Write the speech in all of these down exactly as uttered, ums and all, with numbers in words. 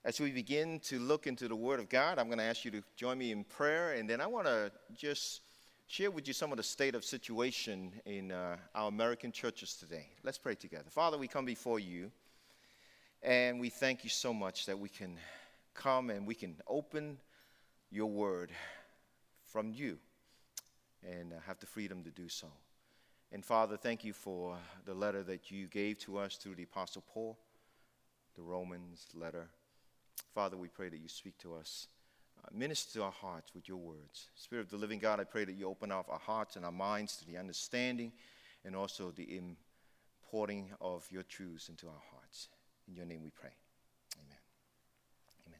As we begin to look into the Word of God, I'm going to ask you to join me in prayer, and then I want to just share with you some of the state of situation in uh, our American churches today. Let's pray together. Father, we come before you, and we thank you so much that we can come and we can open your Word from you and uh, have the freedom to do so. And Father, thank you for the letter that you gave to us through the Apostle Paul, the Romans letter. Father, we pray that you speak to us. Uh, minister to our hearts with your words. Spirit of the living God, I pray that you open up our hearts and our minds to the understanding and also the importing of your truths into our hearts. In your name we pray. Amen. Amen.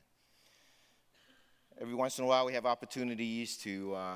Every once in a while we have opportunities to uh,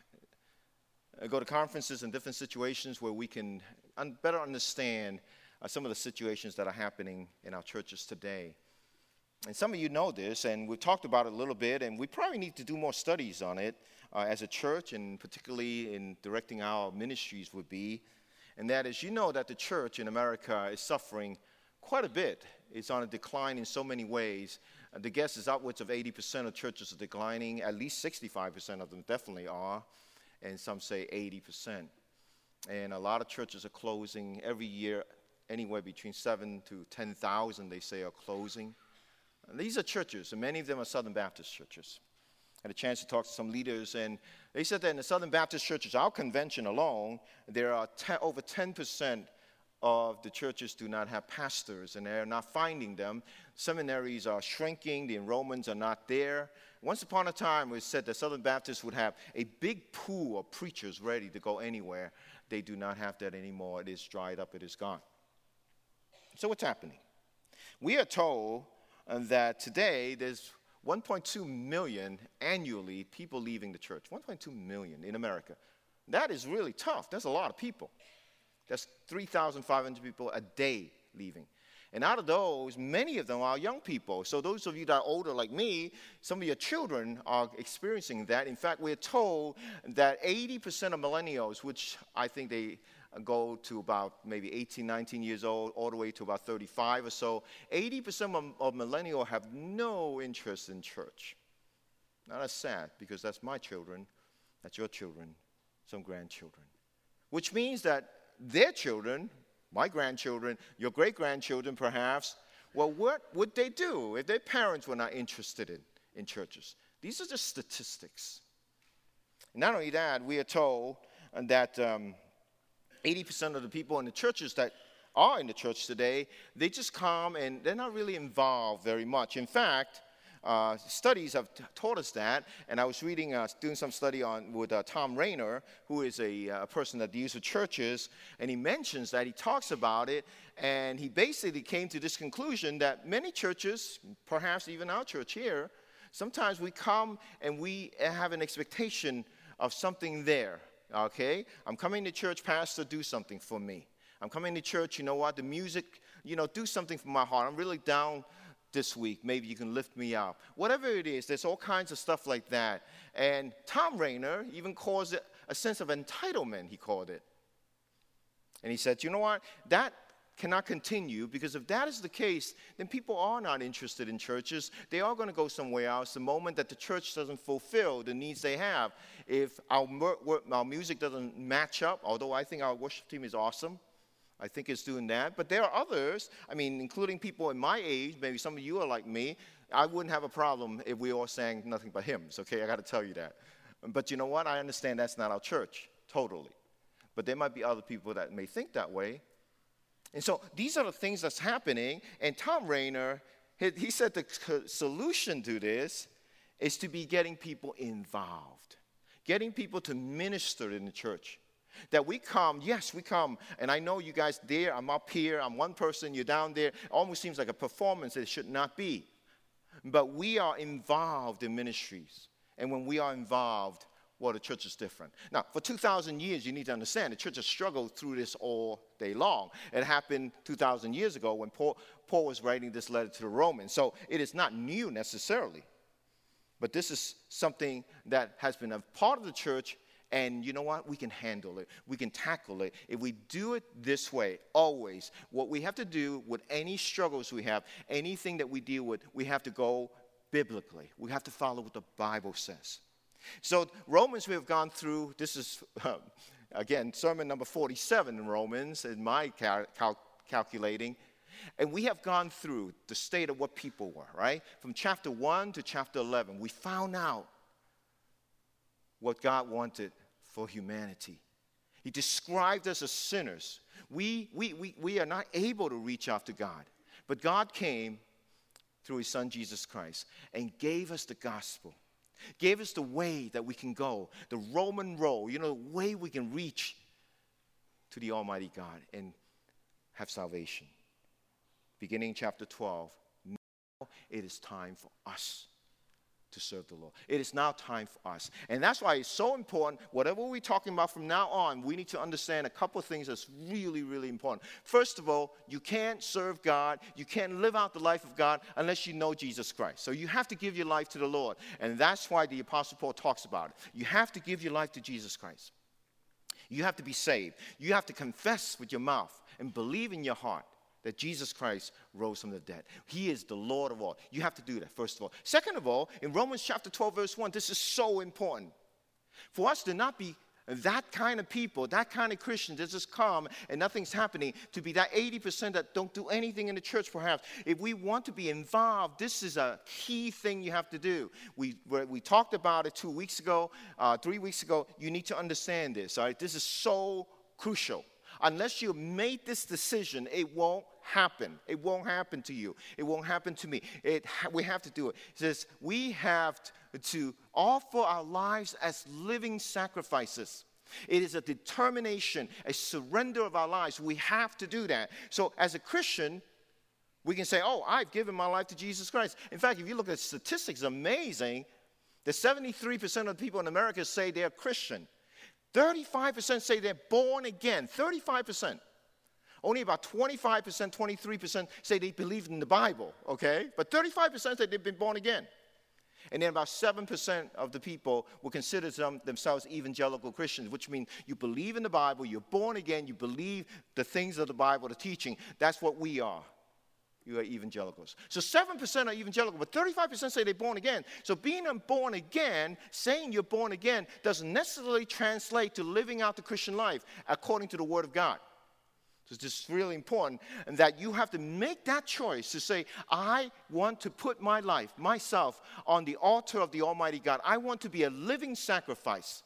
go to conferences and different situations where we can un- better understand uh, some of the situations that are happening in our churches today. And some of you know this, and we've talked about it a little bit, and we probably need to do more studies on it uh, as a church, and particularly in directing our ministries would be. And that is, you know that the church in America is suffering quite a bit. It's on a decline in so many ways. Uh, the guess is upwards of eighty percent of churches are declining. At least sixty-five percent of them definitely are, and some say eighty percent. And a lot of churches are closing every year. Anywhere between seven to ten thousand, they say, are closing. And these are churches, and many of them are Southern Baptist churches. I had a chance to talk to some leaders, and they said that in the Southern Baptist churches, our convention alone, there are ten, over ten percent of the churches do not have pastors, and they're not finding them. Seminaries are shrinking. The enrollments are not there. Once upon a time, it was said that Southern Baptists would have a big pool of preachers ready to go anywhere. They do not have that anymore. It is dried up. It is gone. So what's happening? We are told that today there's one point two million annually people leaving the church. one point two million in America. That is really tough. That's a lot of people. That's three thousand five hundred people a day leaving. And out of those, many of them are young people. So those of you that are older like me, some of your children are experiencing that. In fact, we're told that eighty percent of millennials, which I think they go to about maybe eighteen, nineteen years old, all the way to about thirty-five or so, eighty percent of, of millennials have no interest in church. Now that's sad, because that's my children, that's your children, some grandchildren. Which means that their children, my grandchildren, your great-grandchildren perhaps, well, what would they do if their parents were not interested in, in churches? These are just statistics. Not only that, we are told that um, eighty percent of the people in the churches that are in the church today, they just come and they're not really involved very much. In fact, uh, studies have t- taught us that, and I was reading, uh, doing some study on with uh, Tom Rainer, who is a uh, person that deals with churches, and he mentions that, he talks about it, and he basically came to this conclusion that many churches, perhaps even our church here, sometimes we come and we have an expectation of something there. Okay, I'm coming to church, pastor, do something for me. I'm coming to church, you know what, the music, you know, do something for my heart. I'm really down this week. Maybe you can lift me up. Whatever it is, there's all kinds of stuff like that. And Tom Rainer even calls it a sense of entitlement, he called it. And he said, you know what, that cannot continue, because if that is the case, then people are not interested in churches. They are going to go somewhere else the moment that the church doesn't fulfill the needs they have. If our, our music doesn't match up, although I think our worship team is awesome, I think it's doing that. But there are others, I mean, including people in my age, maybe some of you are like me, I wouldn't have a problem if we all sang nothing but hymns, okay? I got to tell you that. But you know what? I understand that's not our church, totally. But there might be other people that may think that way. And so these are the things that's happening. And Tom Rainer, he, he said the solution to this is to be getting people involved, getting people to minister in the church. That we come, yes, we come, and I know you guys there, I'm up here, I'm one person, you're down there. It almost seems like a performance. It should not be. But we are involved in ministries. And when we are involved, well, the church is different. Now, for two thousand years, you need to understand, the church has struggled through this all day long. It happened two thousand years ago when Paul, Paul was writing this letter to the Romans. So it is not new necessarily. But this is something that has been a part of the church, And you know what? We can handle it. We can tackle it. If we do it this way, always, what we have to do with any struggles we have, anything that we deal with, we have to go biblically. We have to follow what the Bible says. So Romans, we have gone through, this is, um, again, sermon number forty-seven in Romans, in my cal- cal- calculating. And we have gone through the state of what people were, right? From chapter one to chapter eleven, we found out what God wanted for humanity. He described us as sinners. We, we, we, we are not able to reach out to God. But God came through his son Jesus Christ and gave us the gospel. Gave us the way that we can go, the Roman road, you know, the way we can reach to the Almighty God and have salvation. Beginning chapter twelve, now it is time for us to serve the Lord. It is now time for us. And that's why it's so important, whatever we're talking about from now on, we need to understand a couple of things that's really, really important. First of all, you can't serve God, you can't live out the life of God unless you know Jesus Christ. So you have to give your life to the Lord. And that's why the Apostle Paul talks about it. You have to give your life to Jesus Christ. You have to be saved. You have to confess with your mouth and believe in your heart that Jesus Christ rose from the dead. He is the Lord of all. You have to do that, first of all. Second of all, in Romans chapter twelve, verse one, this is so important. For us to not be that kind of people, that kind of Christians that just come and nothing's happening, to be that eighty percent that don't do anything in the church perhaps. If we want to be involved, this is a key thing you have to do. We, we talked about it two weeks ago, uh, three weeks ago. You need to understand this, all right? This is so crucial. Unless you made this decision, it won't happen. It won't happen to you. It won't happen to me. It, we have to do it. It says we have to offer our lives as living sacrifices. It is a determination, a surrender of our lives. We have to do that. So as a Christian, we can say, oh, I've given my life to Jesus Christ. In fact, if you look at statistics, amazing that seventy-three percent of the people in America say they're Christian. thirty-five percent say they're born again. thirty-five percent. Only about twenty-five percent, twenty-three percent say they believe in the Bible, okay? But thirty-five percent say they've been born again. And then about seven percent of the people will consider them, themselves evangelical Christians, which means you believe in the Bible, you're born again, you believe the things of the Bible, the teaching. That's what we are. You are evangelicals. So seven percent are evangelical, but thirty-five percent say they're born again. So being born again, saying you're born again, doesn't necessarily translate to living out the Christian life according to the Word of God. So this is really important, and that you have to make that choice to say, I want to put my life, myself, on the altar of the Almighty God. I want to be a living sacrifice.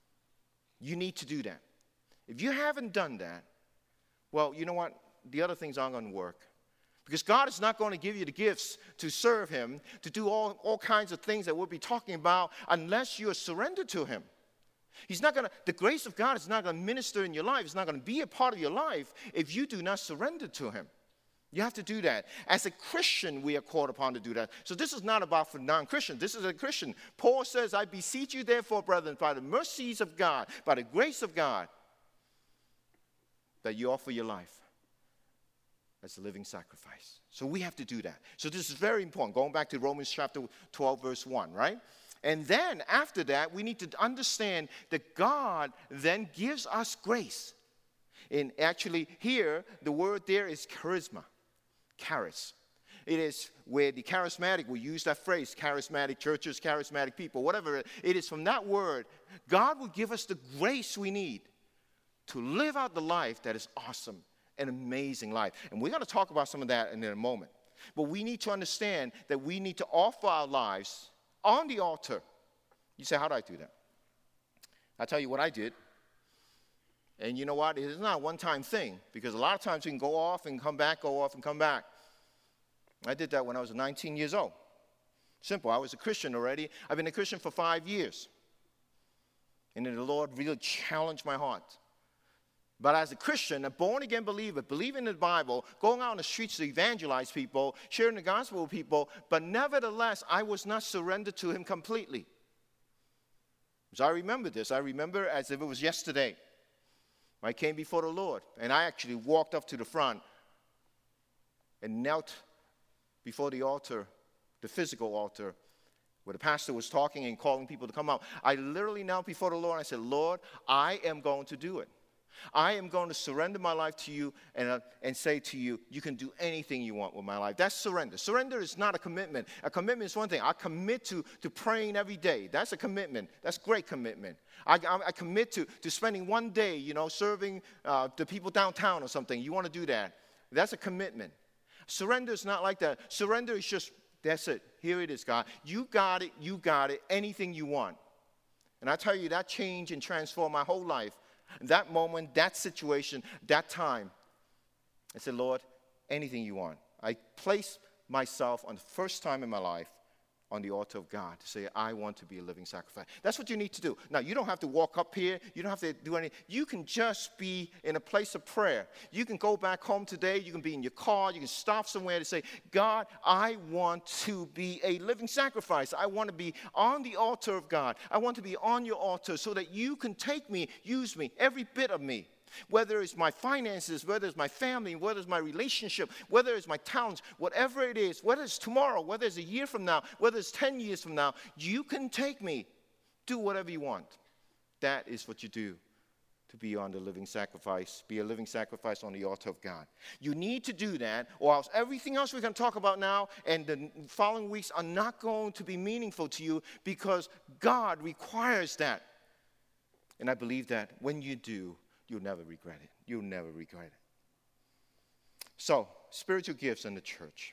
You need to do that. If you haven't done that, well, you know what? The other things aren't going to work. Because God is not going to give you the gifts to serve him, to do all, all kinds of things that we'll be talking about unless you are surrendered to him. He's not going to, the grace of God is not going to minister in your life. It's not going to be a part of your life if you do not surrender to him. You have to do that. As a Christian, we are called upon to do that. So this is not about for non-Christians. This is a Christian. Paul says, I beseech you therefore, brethren, by the mercies of God, by the grace of God, that you offer your life as a living sacrifice. So we have to do that. So this is very important. Going back to Romans chapter twelve, verse one, right? And then after that, we need to understand that God then gives us grace. And actually here, the word there is charisma. Charis. It is where the charismatic, we use that phrase, charismatic churches, charismatic people, whatever. It is from that word, God will give us the grace we need to live out the life that is awesome, an amazing life. And we're going to talk about some of that in a moment. But we need to understand that we need to offer our lives on the altar. You say, how do I do that? I'll tell you what I did. And you know what? It is not a one-time thing, because a lot of times we can go off and come back, go off and come back. I did that when I was nineteen years old. Simple. I was a Christian already. I've been a Christian for five years. And then the Lord really challenged my heart. But as a Christian, a born-again believer, believing in the Bible, going out on the streets to evangelize people, sharing the gospel with people, but nevertheless, I was not surrendered to him completely. So I remember this. I remember as if it was yesterday. I came before the Lord, and I actually walked up to the front and knelt before the altar, the physical altar, where the pastor was talking and calling people to come out. I literally knelt before the Lord and I said, Lord, I am going to do it. I am going to surrender my life to you and, uh, and say to you, you can do anything you want with my life. That's surrender. Surrender is not a commitment. A commitment is one thing. I commit to, to praying every day. That's a commitment. That's great commitment. I, I, I commit to, to spending one day, you know, serving uh, the people downtown or something. You want to do that. That's a commitment. Surrender is not like that. Surrender is just, that's it. Here it is, God. You got it. You got it. Anything you want. And I tell you, that changed and transformed my whole life. That moment, that situation, that time. I said, Lord, anything you want. I placed myself on the first time in my life on the altar of God to say, I want to be a living sacrifice. That's what you need to do. Now, you don't have to walk up here. You don't have to do anything. You can just be in a place of prayer. You can go back home today. You can be in your car. You can stop somewhere to say, God, I want to be a living sacrifice. I want to be on the altar of God. I want to be on your altar so that you can take me, use me, every bit of me. Whether it's my finances, whether it's my family, whether it's my relationship, whether it's my talents, whatever it is, whether it's tomorrow, whether it's a year from now, whether it's ten years from now, you can take me. Do whatever you want. That is what you do to be on the living sacrifice, be a living sacrifice on the altar of God. You need to do that, or else everything else we're going to talk about now and the following weeks are not going to be meaningful to you because God requires that. And I believe that when you do, you'll never regret it. You'll never regret it. So, spiritual gifts in the church.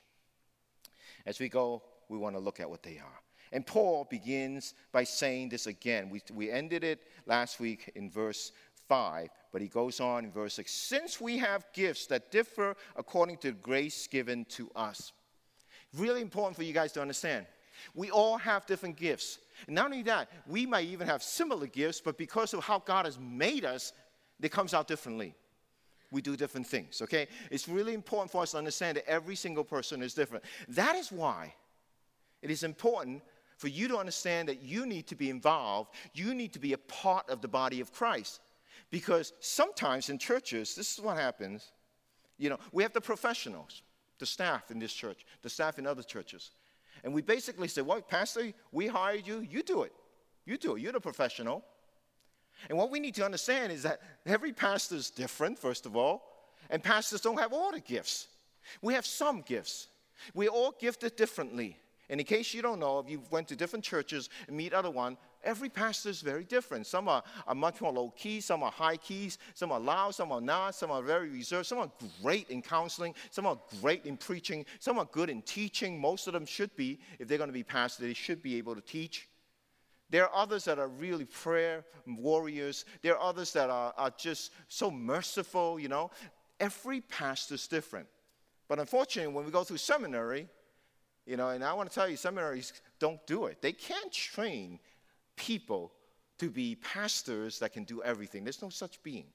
As we go, we want to look at what they are. And Paul begins by saying this again. We, we ended it last week in verse five, but he goes on in verse six. Since we have gifts that differ according to the grace given to us. Really important for you guys to understand. We all have different gifts. And not only that, we might even have similar gifts, but because of how God has made us, it comes out differently. We do different things, okay? It's really important for us to understand that every single person is different. That is why it is important for you to understand that you need to be involved. You need to be a part of the body of Christ. Because sometimes in churches, this is what happens. You know, we have the professionals, the staff in this church, the staff in other churches. And we basically say, well, Pastor, we hired you. You do it. You do it. You're the professional. And what we need to understand is that every pastor is different, first of all, and pastors don't have all the gifts. We have some gifts. We're all gifted differently. And in case you don't know, if you went to different churches and meet other one, every pastor is very different. Some are, are much more low-key, some are high-keys, some are loud, some are not, some are very reserved, some are great in counseling, some are great in preaching, some are good in teaching. Most of them should be, if they're going to be pastors, they should be able to teach. There are others that are really prayer warriors. There are others that are, are just so merciful, you know. Every pastor is different. But unfortunately, when we go through seminary, you know, and I want to tell you, seminaries don't do it. They can't train people to be pastors that can do everything. There's no such being.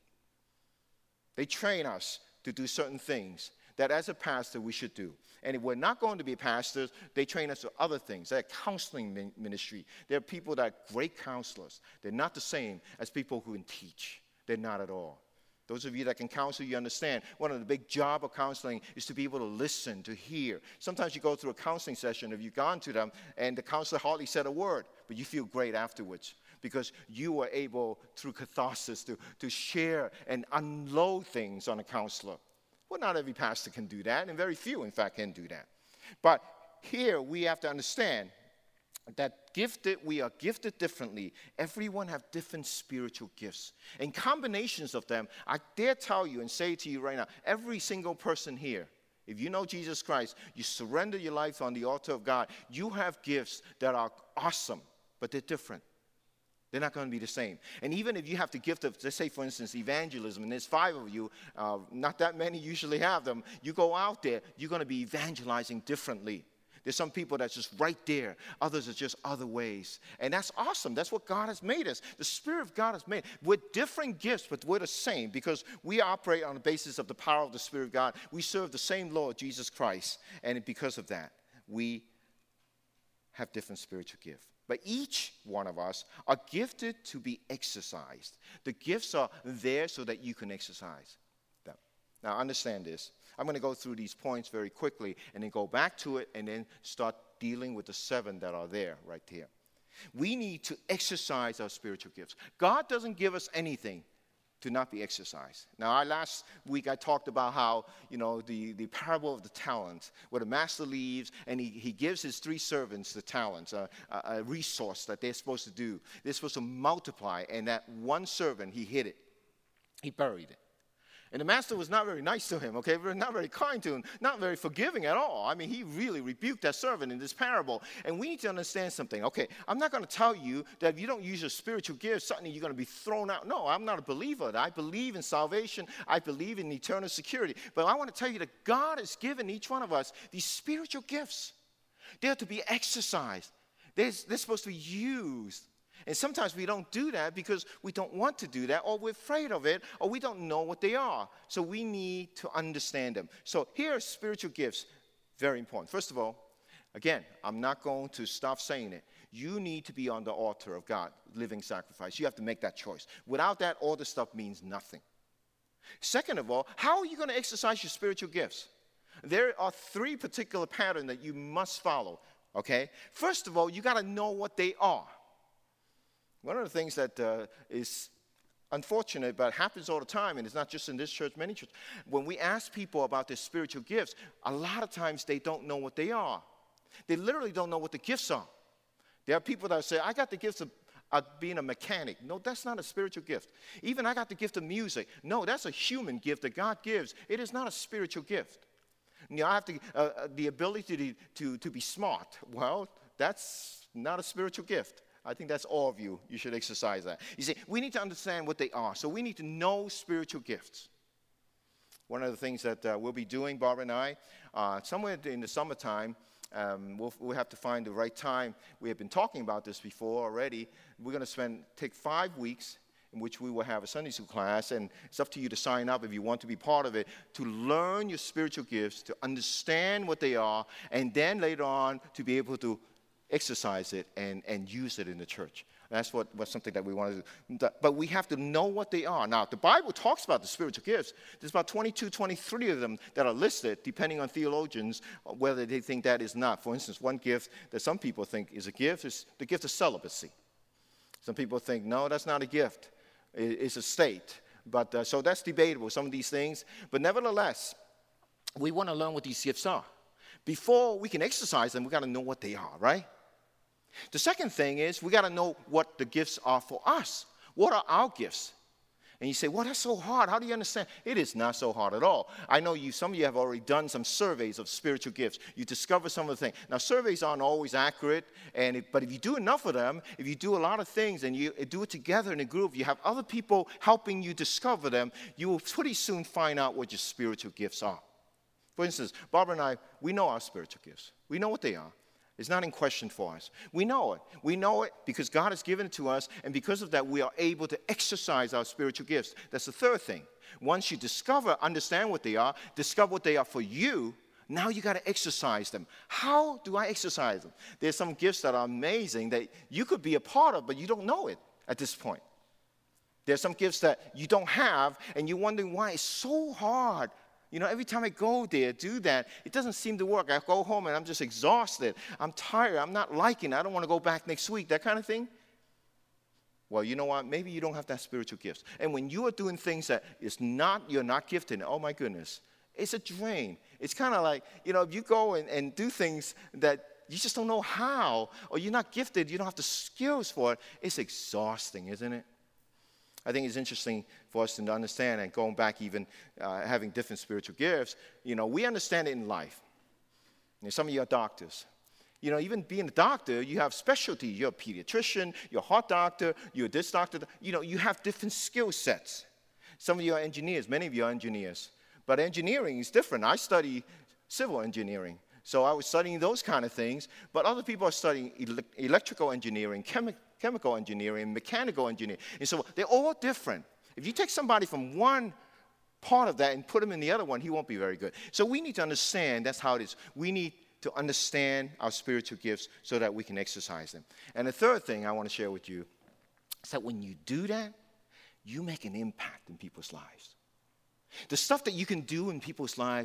They train us to do certain things that as a pastor we should do. And if we're not going to be pastors, they train us to other things. They're counseling ministry. They're people that are great counselors. They're not the same as people who can teach. They're not at all. Those of you that can counsel, you understand. One of the big job of counseling is to be able to listen, to hear. Sometimes you go through a counseling session, if you've gone to them, and the counselor hardly said a word, but you feel great afterwards because you were able, through catharsis, to, to share and unload things on a counselor. Well, not every pastor can do that, and very few, in fact, can do that. But here we have to understand that gifted, we are gifted differently. Everyone have different spiritual gifts. And combinations of them, I dare tell you and say to you right now, every single person here, if you know Jesus Christ, you surrender your life on the altar of God, you have gifts that are awesome, but they're different. They're not going to be the same. And even if you have the gift of, let's say, for instance, evangelism, and there's five of you, uh, not that many usually have them, you go out there, you're going to be evangelizing differently. There's some people that's just right there. Others are just other ways. And that's awesome. That's what God has made us. The Spirit of God has made. We're different gifts, but we're the same because we operate on the basis of the power of the Spirit of God. We serve the same Lord, Jesus Christ. And because of that, we have different spiritual gifts. But each one of us are gifted to be exercised. The gifts are there so that you can exercise them. Now, understand this. I'm going to go through these points very quickly and then go back to it and then start dealing with the seven that are there right here. We need to exercise our spiritual gifts. God doesn't give us anything to not be exercised. Now, I, last week I talked about how, you know, the, the parable of the talents, where the master leaves and he, he gives his three servants the talents, a, a, a resource that they're supposed to do. They're supposed to multiply, and that one servant, he hid it. He buried it. And the master was not very nice to him, okay? Not very kind to him, not very forgiving at all. I mean, he really rebuked that servant in this parable. And we need to understand something. Okay, I'm not going to tell you that if you don't use your spiritual gifts, suddenly you're going to be thrown out. No, I'm not a believer. I believe in salvation. I believe in eternal security. But I want to tell you that God has given each one of us these spiritual gifts. They're to be exercised. They're, they're supposed to be used. And sometimes we don't do that because we don't want to do that, or we're afraid of it, or we don't know what they are. So we need to understand them. So here are spiritual gifts, very important. First of all, again, I'm not going to stop saying it. You need to be on the altar of God, living sacrifice. You have to make that choice. Without that, all this stuff means nothing. Second of all, how are you going to exercise your spiritual gifts? There are three particular patterns that you must follow, okay? First of all, you got to know what they are. One of the things that uh, is unfortunate, but happens all the time, and it's not just in this church, many churches, when we ask people about their spiritual gifts, a lot of times they don't know what they are. They literally don't know what the gifts are. There are people that say, I got the gifts of, of being a mechanic. No, that's not a spiritual gift. Even I got the gift of music. No, that's a human gift that God gives. It is not a spiritual gift. You know, I have to, uh, the ability to, to, to be smart. Well, that's not a spiritual gift. I think that's all of you. You should exercise that. You see, we need to understand what they are. So we need to know spiritual gifts. One of the things that uh, we'll be doing, Barbara and I, uh, somewhere in the summertime, um, we'll, we'll have to find the right time. We have been talking about this before already. We're going to spend take five weeks in which we will have a Sunday school class, and it's up to you to sign up if you want to be part of it, to learn your spiritual gifts, to understand what they are, and then later on to be able to exercise it and, and use it in the church. That's what, what's something that we want to do. But we have to know what they are. Now, the Bible talks about the spiritual gifts. There's about twenty-two, twenty-three of them that are listed, depending on theologians, whether they think that is not. For instance, one gift that some people think is a gift is the gift of celibacy. Some people think, no, that's not a gift. It's a state. But uh, so that's debatable, some of these things. But nevertheless, we want to learn what these gifts are. Before we can exercise them, we got to know what they are, right? The second thing is we got to know what the gifts are for us. What are our gifts? And you say, well, that's so hard. How do you understand? It is not so hard at all. I know you. Some of you have already done some surveys of spiritual gifts. You discover some of the things. Now, surveys aren't always accurate, and if, but if you do enough of them, if you do a lot of things and you do it together in a group, you have other people helping you discover them, you will pretty soon find out what your spiritual gifts are. For instance, Barbara and I, we know our spiritual gifts. We know what they are. It's not in question for us. We know it. We know it because God has given it to us, and because of that, we are able to exercise our spiritual gifts. That's the third thing. Once you discover, understand what they are, discover what they are for you, now you got to exercise them. How do I exercise them? There's some gifts that are amazing that you could be a part of, but you don't know it at this point. There's some gifts that you don't have, and you're wondering why it's so hard. You know, every time I go there, do that, it doesn't seem to work. I go home and I'm just exhausted. I'm tired. I'm not liking it. I don't want to go back next week, that kind of thing. Well, you know what? Maybe you don't have that spiritual gift. And when you are doing things that is not, you're not gifted in, oh my goodness, it's a drain. It's kind of like, you know, if you go and, and do things that you just don't know how, or you're not gifted, you don't have the skills for it, it's exhausting, isn't it? I think it's interesting for us to understand, and going back even uh, having different spiritual gifts, you know, we understand it in life. You know, some of you are doctors. You know, even being a doctor, you have specialties. You're a pediatrician, you're a heart doctor, you're this doctor. You know, you have different skill sets. Some of you are engineers. Many of you are engineers. But engineering is different. I study civil engineering. So I was studying those kind of things. But other people are studying ele- electrical engineering, chemi- chemical engineering, mechanical engineering. And so they're all different. If you take somebody from one part of that and put him in the other one, he won't be very good. So we need to understand that's how it is. We need to understand our spiritual gifts so that we can exercise them. And the third thing I want to share with you is that when you do that, you make an impact in people's lives. The stuff that you can do in people's lives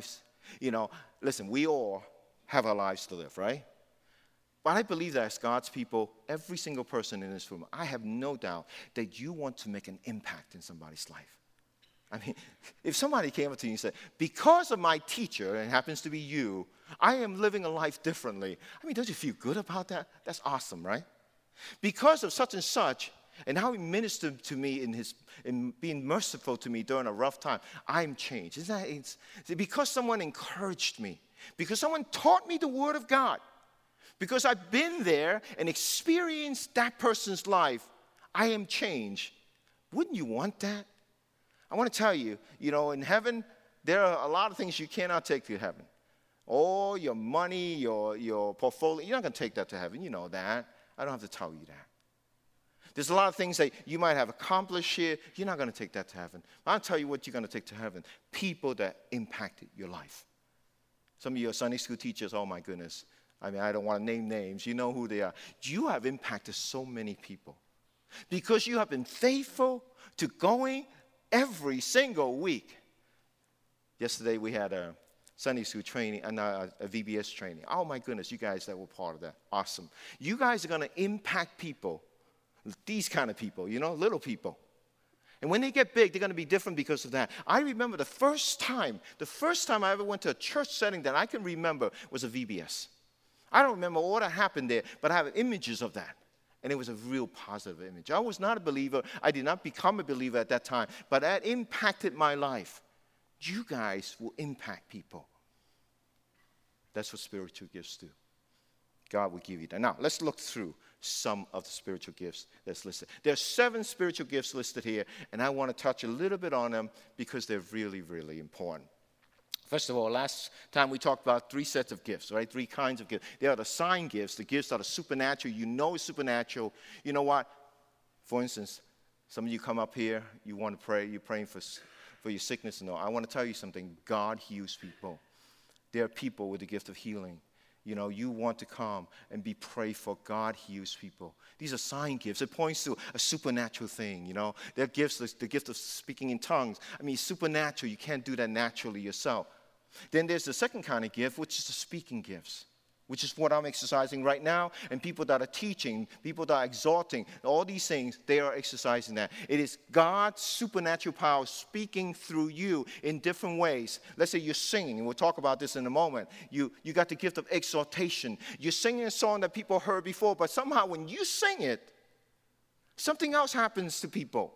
You know, listen, we all have our lives to live, right? But I believe that as God's people, every single person in this room, I have no doubt that you want to make an impact in somebody's life. I mean, if somebody came up to you and said, because of my teacher, and it happens to be you, I am living a life differently. I mean, don't you feel good about that? That's awesome, right? Because of such and such, and how he ministered to me in his in being merciful to me during a rough time, I'm changed. Isn't that it's, because someone encouraged me, because someone taught me the Word of God, because I've been there and experienced that person's life, I am changed. Wouldn't you want that? I want to tell you, you know, in heaven, there are a lot of things you cannot take to heaven. Oh, your money, your, your portfolio, you're not going to take that to heaven. You know that. I don't have to tell you that. There's a lot of things that you might have accomplished here. You're not going to take that to heaven. I'll tell you what you're going to take to heaven. People that impacted your life. Some of you are Sunday school teachers, oh my goodness. I mean, I don't want to name names. You know who they are. You have impacted so many people because you have been faithful to going every single week. Yesterday we had a Sunday school training and a, a V B S training. Oh my goodness, you guys that were part of that. Awesome. You guys are going to impact people. These kind of people, you know, little people. And when they get big, they're going to be different because of that. I remember the first time, the first time I ever went to a church setting that I can remember was a V B S. I don't remember all that happened there, but I have images of that. And it was a real positive image. I was not a believer. I did not become a believer at that time, but that impacted my life. You guys will impact people. That's what spiritual gifts do. God will give you that. Now, let's look through some of the spiritual gifts that's listed. There are seven spiritual gifts listed here, and I want to touch a little bit on them because they're really, really important. First of all, last time we talked about three sets of gifts, right? Three kinds of gifts. There are the sign gifts, the gifts that are supernatural. You know it's supernatural. You know what? For instance, some of you come up here, you want to pray, you're praying for, for your sickness and all. I want to tell you something. God heals people. There are people with the gift of healing. You know, you want to come and be prayed for. God heals people. These are sign gifts. It points to a supernatural thing, you know. There are gifts, the gift of speaking in tongues. I mean, supernatural. You can't do that naturally yourself. Then there's the second kind of gift, which is the speaking gifts, which is what I'm exercising right now. And people that are teaching, people that are exhorting, all these things, they are exercising that. It is God's supernatural power speaking through you in different ways. Let's say you're singing, and we'll talk about this in a moment. You, you got the gift of exhortation. You're singing a song that people heard before, but somehow when you sing it, something else happens to people.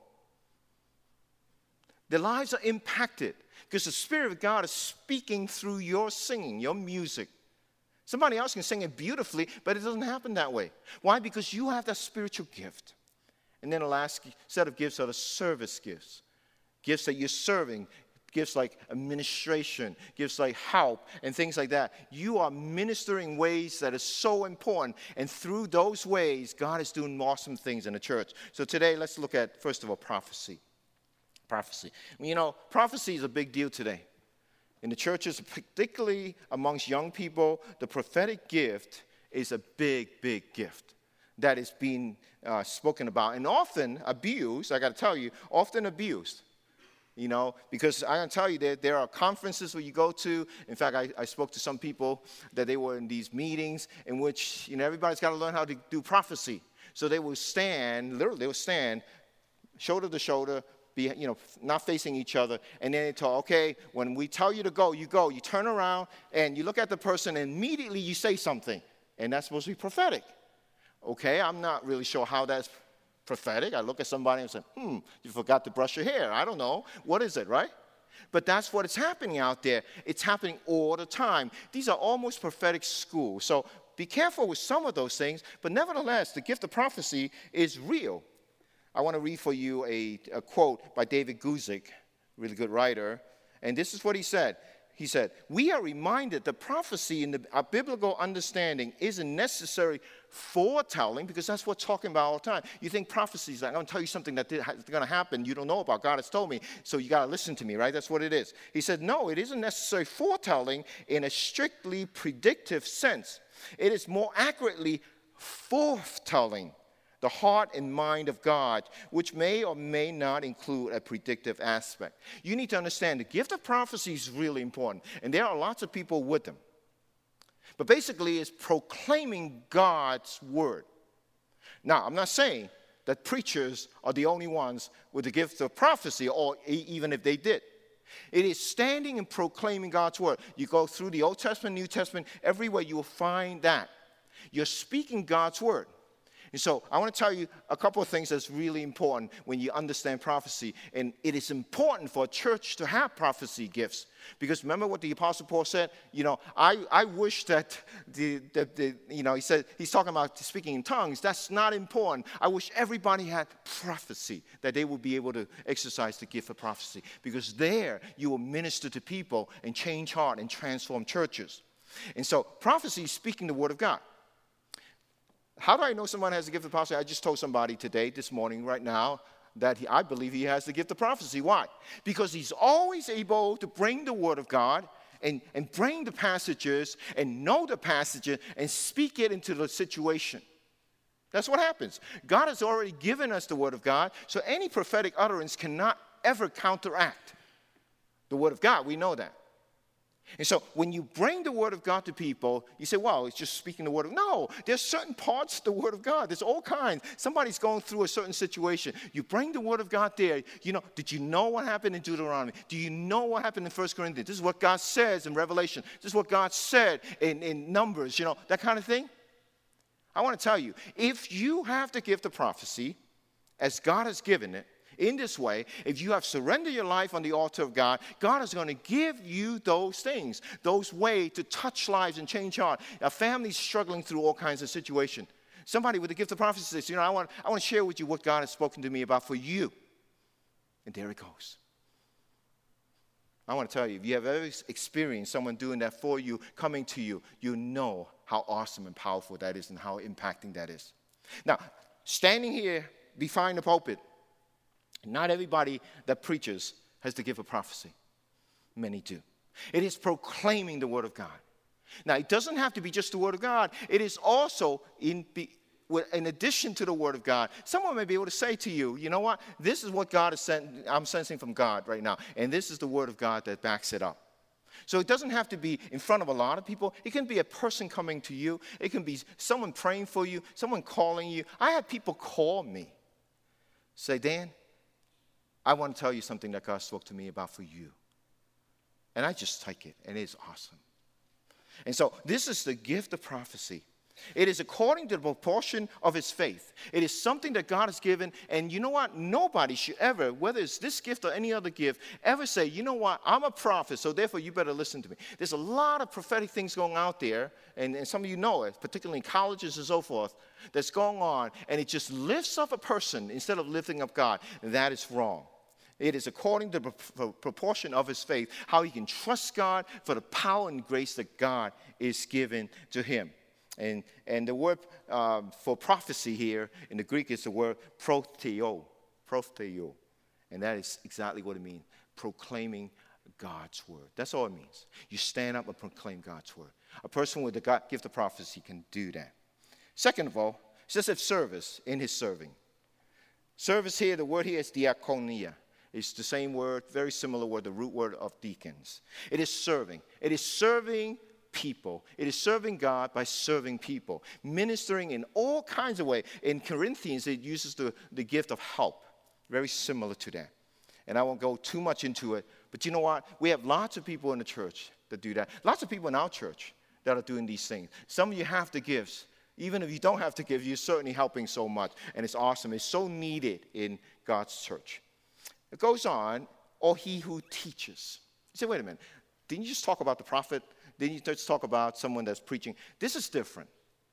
Their lives are impacted because the Spirit of God is speaking through your singing, your music. Somebody else can sing it beautifully, but it doesn't happen that way. Why? Because you have that spiritual gift. And then the last set of gifts are the service gifts. Gifts that you're serving, gifts like administration, gifts like help, and things like that. You are ministering ways that are so important. And through those ways, God is doing awesome things in the church. So today, let's look at, first of all, prophecy. Prophecy. You know, prophecy is a big deal today. In the churches, particularly amongst young people, the prophetic gift is a big, big gift that is being uh, spoken about and often abused. I got to tell you, often abused. You know, because I can tell you that there are conferences where you go to. In fact, I, I spoke to some people that they were in these meetings in which, you know, everybody's got to learn how to do prophecy. So they will stand, literally, they will stand shoulder to shoulder, be, you know, not facing each other, and then they talk, okay, when we tell you to go, you go. You turn around, and you look at the person, and immediately you say something, and that's supposed to be prophetic. Okay, I'm not really sure how that's prophetic. I look at somebody and say, hmm, you forgot to brush your hair. I don't know. What is it, right? But that's what is happening out there. It's happening all the time. These are almost prophetic schools. So be careful with some of those things, but nevertheless, the gift of prophecy is real. I want to read for you a, a quote by David Guzik, really good writer, and this is what he said. He said, we are reminded that prophecy in the, our biblical understanding isn't necessary foretelling, because that's what we're talking about all the time. You think prophecy is like, I'm going to tell you something that's going to happen you don't know about. God has told me, so you got to listen to me, right? That's what it is. He said, no, it isn't necessary foretelling in a strictly predictive sense. It is more accurately forthtelling. the heart and mind of God, which may or may not include a predictive aspect. You need to understand the gift of prophecy is really important, and there are lots of people with them. But basically, it's proclaiming God's word. Now, I'm not saying that preachers are the only ones with the gift of prophecy, or even if they did. It is standing and proclaiming God's word. You go through the Old Testament, New Testament, everywhere you will find that. You're speaking God's word. And so I want to tell you a couple of things that's really important when you understand prophecy. And it is important for a church to have prophecy gifts. Because remember what the Apostle Paul said? You know, I, I wish that, the, the, the, you know, he said, he's talking about speaking in tongues. That's not important. I wish everybody had prophecy, that they would be able to exercise the gift of prophecy. Because there you will minister to people and change heart and transform churches. And so prophecy is speaking the word of God. How do I know someone has the gift of prophecy? I just told somebody today, this morning, right now, that he, I believe he has the gift of prophecy. Why? Because he's always able to bring the word of God and, and bring the passages and know the passages and speak it into the situation. That's what happens. God has already given us the word of God, so any prophetic utterance cannot ever counteract the word of God. We know that. And so when you bring the word of God to people, you say, well, it's just speaking the word of God. No, there's certain parts of the word of God. There's all kinds. Somebody's going through a certain situation. You bring the word of God there. You know, did you know what happened in Deuteronomy? Do you know what happened in First Corinthians? This is what God says in Revelation. This is what God said in, in Numbers, you know, that kind of thing. I want to tell you, if you have the gift of prophecy, as God has given it, in this way, if you have surrendered your life on the altar of God, God is going to give you those things, those ways to touch lives and change heart. A family's struggling through all kinds of situations. Somebody with the gift of prophecy says, you know, I want, I want to share with you what God has spoken to me about for you. And there it goes. I want to tell you, if you have ever experienced someone doing that for you, coming to you, you know how awesome and powerful that is and how impacting that is. Now, standing here behind the pulpit, not everybody that preaches has the gift of prophecy. Many do. It is proclaiming the word of God. Now, it doesn't have to be just the word of God. It is also, in, in addition to the word of God, someone may be able to say to you, you know what, this is what God is sent, I'm sensing from God right now, and this is the word of God that backs it up. So it doesn't have to be in front of a lot of people. It can be a person coming to you. It can be someone praying for you, someone calling you. I had people call me, say, Dan, I want to tell you something that God spoke to me about for you. And I just take it, and it's awesome. And so this is the gift of prophecy. It is according to the proportion of his faith. It is something that God has given, and you know what? Nobody should ever, whether it's this gift or any other gift, ever say, you know what? I'm a prophet, so therefore you better listen to me. There's a lot of prophetic things going out there, and, and some of you know it, particularly in colleges and so forth, that's going on, and it just lifts up a person instead of lifting up God, and that is wrong. It is according to the proportion of his faith, how he can trust God for the power and grace that God is given to him. And, and the word uh, for prophecy here in the Greek is the word proteo, proteo. And that is exactly what it means, proclaiming God's word. That's all it means. You stand up and proclaim God's word. A person with the God, gift of prophecy can do that. Second of all, it says of service in his serving. Service here, the word here is diakonia. It's the same word, very similar word, the root word of deacons. It is serving. It is serving people. It is serving God by serving people. Ministering in all kinds of ways. In Corinthians, it uses the, the gift of help. Very similar to that. And I won't go too much into it. But you know what? We have lots of people in the church that do that. Lots of people in our church that are doing these things. Some of you have the gifts. Even if you don't have the gift, you're certainly helping so much. And it's awesome. It's so needed in God's church. It goes on, or he who teaches. You say, wait a minute, didn't you just talk about the prophet? Didn't you just talk about someone that's preaching? This is different.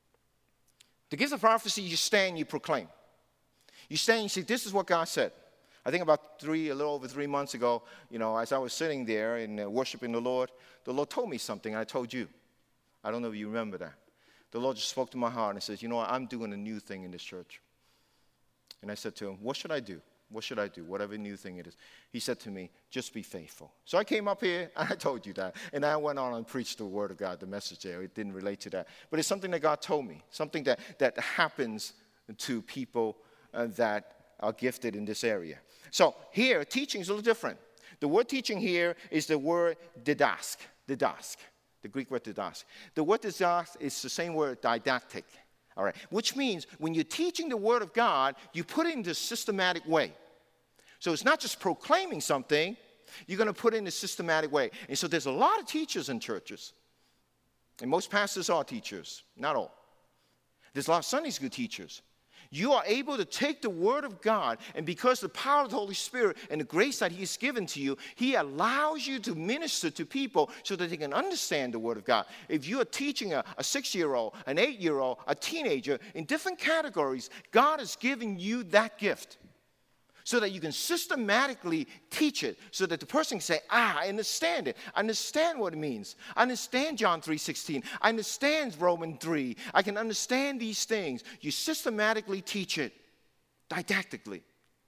The gift of prophecy, you stand, you proclaim. You stand, you say, this is what God said. I think about three, a little over three months ago, you know, as I was sitting there and uh, worshiping the Lord, the Lord told me something, I told you. I don't know if you remember that. The Lord just spoke to my heart and says, you know what, I'm doing a new thing in this church. And I said to him, what should I do? What should I do? Whatever new thing it is. He said to me, just be faithful. So I came up here, and I told you that. And I went on and preached the word of God, the message there. It didn't relate to that. But it's something that God told me, something that, that happens to people uh, that are gifted in this area. So here, teaching is a little different. The word teaching here is the word didask, didask, the Greek word didask. The word didask is the same word didactic, all right, which means when you're teaching the Word of God, you put it in a systematic way. So it's not just proclaiming something, you're going to put it in a systematic way. And so there's a lot of teachers in churches, and most pastors are teachers, not all. There's a lot of Sunday school teachers. You are able to take the Word of God, and because of the power of the Holy Spirit and the grace that He has given to you, He allows you to minister to people so that they can understand the Word of God. If you are teaching a, a six-year-old, an eight-year-old, a teenager, in different categories, God has given you that gift so that you can systematically teach it, so that the person can say, ah, I understand it. I understand what it means. I understand John three sixteen. I understand Romans three. I can understand these things. You systematically teach it, didactically.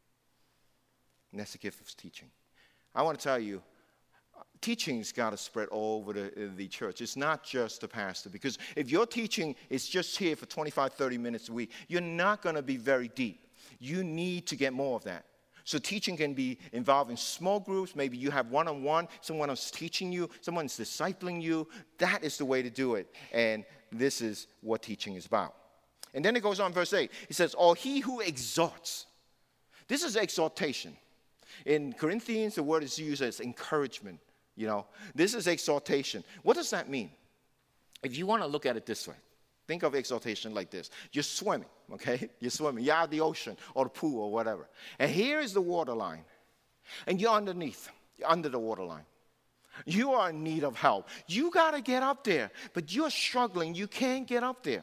And that's the gift of teaching. I want to tell you, teaching's got to spread all over the, the church. It's not just the pastor. Because if your teaching is just here for twenty-five, thirty minutes a week, you're not going to be very deep. You need to get more of that. So teaching can be involved in small groups. Maybe you have one-on-one, someone else teaching you, someone's discipling you. That is the way to do it. And this is what teaching is about. And then it goes on, verse eight. It says, or he who exhorts. This is exhortation. In Corinthians, the word is used as encouragement. You know, this is exhortation. What does that mean? If you want to look at it this way, think of exhortation like this. You're swimming, okay? You're swimming. You're out of the ocean or the pool or whatever. And here is the water line. And you're underneath. You're under the water line. You are in need of help. You got to get up there. But you're struggling. You can't get up there.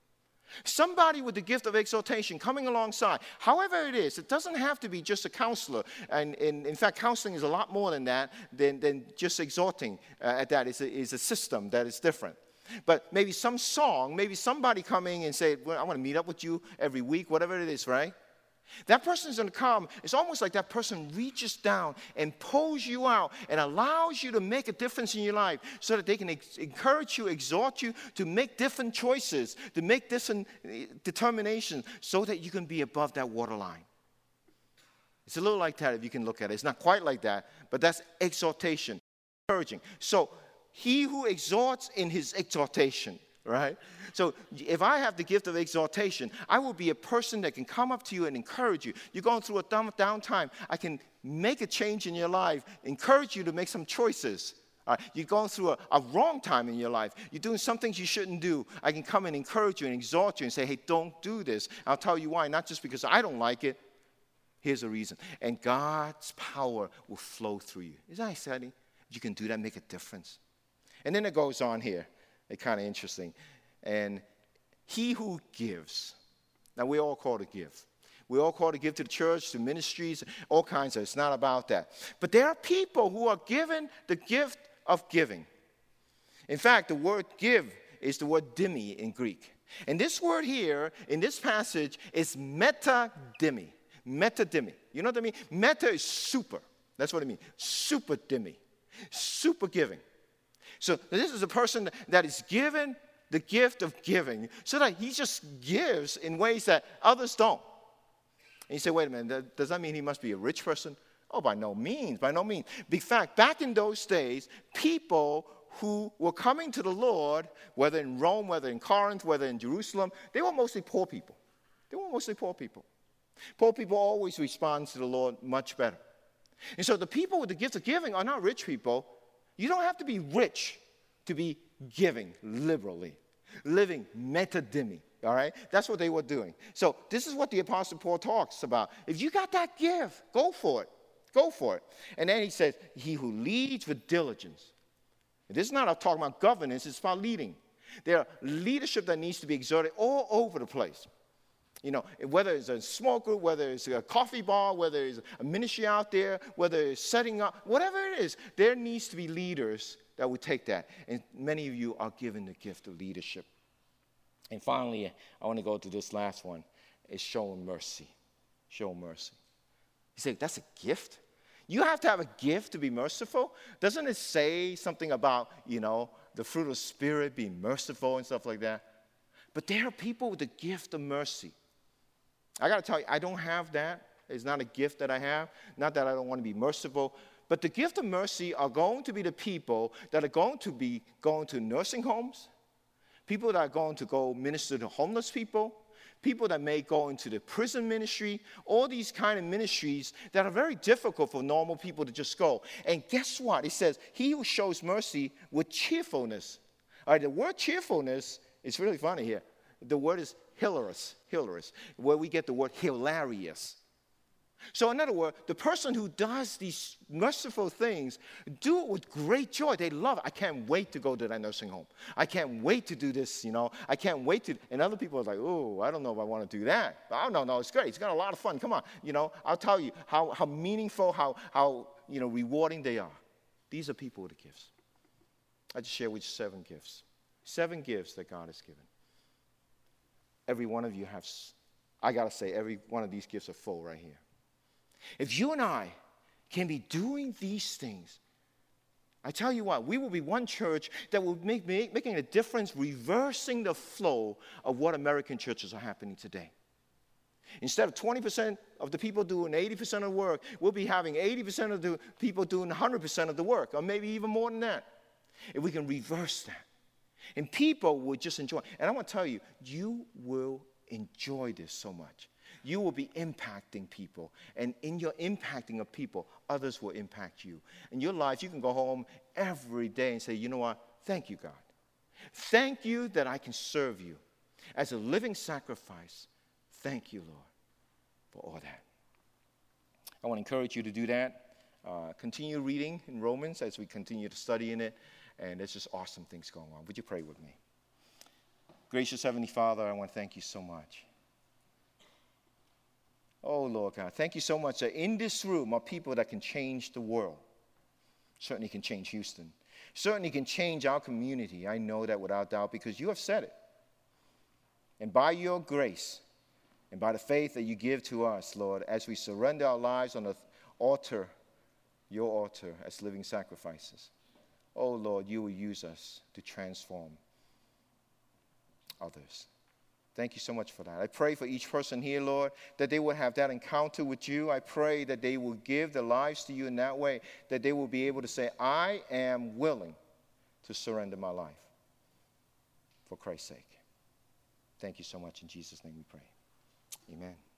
Somebody with the gift of exhortation coming alongside, however it is, it doesn't have to be just a counselor. And, and in fact, counseling is a lot more than that, than, than just exhorting uh, at that. It's a, it's a system that is different. But maybe some song, maybe somebody coming and say, well, I want to meet up with you every week, whatever it is, right? That person is going to come. It's almost like that person reaches down and pulls you out and allows you to make a difference in your life so that they can ex- encourage you, exhort you to make different choices, to make different determinations so that you can be above that waterline. It's a little like that if you can look at it. It's not quite like that, but that's exhortation, encouraging. So he who exhorts in his exhortation, right? So if I have the gift of exhortation, I will be a person that can come up to you and encourage you. You're going through a down, down time. I can make a change in your life, encourage you to make some choices. All right? You're going through a, a wrong time in your life. You're doing some things you shouldn't do. I can come and encourage you and exhort you and say, hey, don't do this. I'll tell you why, not just because I don't like it. Here's the reason. And God's power will flow through you. Isn't that exciting? You can do that, make a difference. And then it goes on here. It's kind of interesting. And he who gives. Now, we're all called to give. We're all called to give to the church, to ministries, all kinds of. It's not about that. But there are people who are given the gift of giving. In fact, the word give is the word dimi in Greek. And this word here, in this passage, is metadimi. Metadimi. You know what I mean? Meta is super. That's what I mean. Super dimi. Super giving. So this is a person that is given the gift of giving so that he just gives in ways that others don't. And you say, wait a minute, does that mean he must be a rich person? Oh, by no means, by no means. In fact, back in those days, people who were coming to the Lord, whether in Rome, whether in Corinth, whether in Jerusalem, they were mostly poor people. They were mostly poor people. Poor people always respond to the Lord much better. And so the people with the gift of giving are not rich people. You don't have to be rich to be giving liberally, living metadimi, all right? That's what they were doing. So this is what the Apostle Paul talks about. If you got that gift, go for it. Go for it. And then he says, he who leads with diligence. And this is not talking about governance, it's about leading. There are leadership that needs to be exerted all over the place. You know, whether it's a small group, whether it's a coffee bar, whether it's a ministry out there, whether it's setting up, whatever it is, there needs to be leaders that would take that. And many of you are given the gift of leadership. And finally, I want to go to this last one. It's showing mercy. Show mercy. You say, that's a gift? You have to have a gift to be merciful? Doesn't it say something about, you know, the fruit of the Spirit being merciful and stuff like that? But there are people with the gift of mercy. I got to tell you, I don't have that. It's not a gift that I have. Not that I don't want to be merciful. But the gift of mercy are going to be the people that are going to be going to nursing homes, people that are going to go minister to homeless people, people that may go into the prison ministry, all these kind of ministries that are very difficult for normal people to just go. And guess what? It says, he who shows mercy with cheerfulness. All right, the word cheerfulness is really funny here. The word is hilarious, hilarious, where we get the word hilarious. So in other words, the person who does these merciful things do it with great joy. They love it. I can't wait to go to that nursing home. I can't wait to do this, you know. I can't wait to, and other people are like, oh, I don't know if I want to do that. I don't know, it's great. It's got a lot of fun. Come on, you know, I'll tell you how, how meaningful, how, how, you know, rewarding they are. These are people with the gifts. I just share with you seven gifts. Seven gifts that God has given. Every one of you has, I got to say, every one of these gifts are full right here. If you and I can be doing these things, I tell you what, we will be one church that will make, make making a difference, reversing the flow of what American churches are happening today. Instead of twenty percent of the people doing eighty percent of the work, we'll be having eighty percent of the people doing one hundred percent of the work, or maybe even more than that. If we can reverse that. And people will just enjoy. And I want to tell you, you will enjoy this so much. You will be impacting people. And in your impacting of people, others will impact you. In your life, you can go home every day and say, you know what? Thank you, God. Thank you that I can serve you as a living sacrifice. Thank you, Lord, for all that. I want to encourage you to do that. Uh, continue reading in Romans as we continue to study in it. And there's just awesome things going on. Would you pray with me? Gracious Heavenly Father, I want to thank you so much. Oh, Lord God, thank you so much that in this room are people that can change the world. Certainly can change Houston. Certainly can change our community. I know that without doubt because you have said it. And by your grace and by the faith that you give to us, Lord, as we surrender our lives on the altar, your altar, as living sacrifices, oh, Lord, you will use us to transform others. Thank you so much for that. I pray for each person here, Lord, that they will have that encounter with you. I pray that they will give their lives to you in that way, that they will be able to say, I am willing to surrender my life for Christ's sake. Thank you so much. In Jesus' name we pray. Amen.